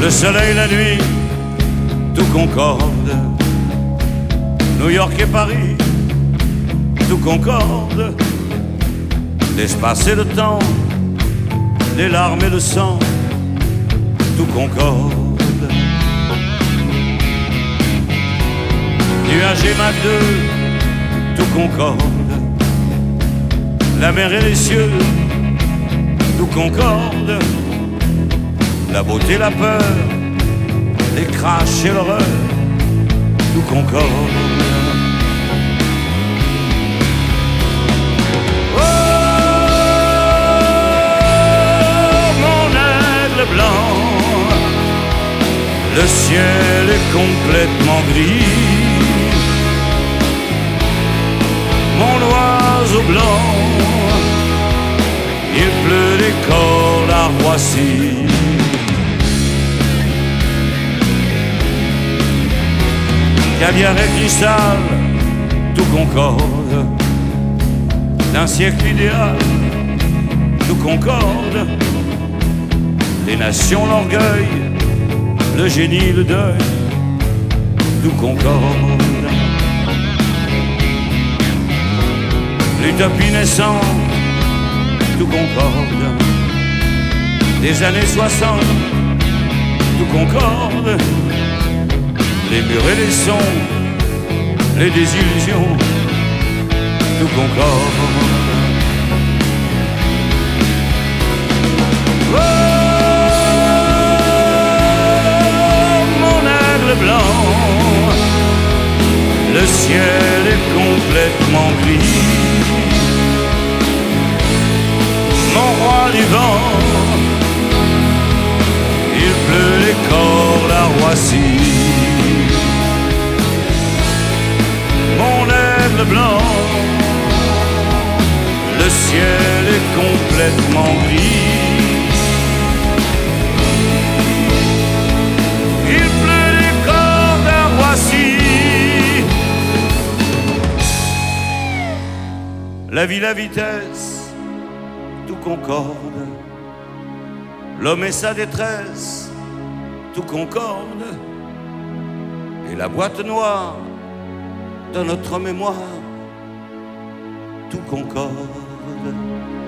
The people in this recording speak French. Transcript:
Le soleil, la nuit, tout concorde. New York et Paris, tout concorde. L'espace et le temps, les larmes et le sang, tout concorde. Nuages et Mach 2, tout concorde. La mer et les cieux, tout concorde. La beauté, la peur, les crashs et l'horreur, tout concorde. Oh, mon aigle blanc, le ciel est complètement gris. Mon oiseau blanc, il pleut des cordes à Roissy. Caviar et cristal, tout concorde. D'un siècle idéal, tout concorde. Les nations, l'orgueil, le génie, le deuil, tout concorde. L'utopie naissante, tout concorde. Des années 60, tout concorde. Les murs et les sons, les désillusions, tout concorde. Oh, mon aigle blanc, le ciel est complètement gris. Mon roi du vent, il pleut les cordes à Roissy. Mon aigle blanc, le ciel est complètement gris. Il pleut les cordes à Roissy. La vie, la vitesse, tout concorde. L'homme et sa détresse, tout concorde. Et la boîte noire dans notre mémoire, tout concorde.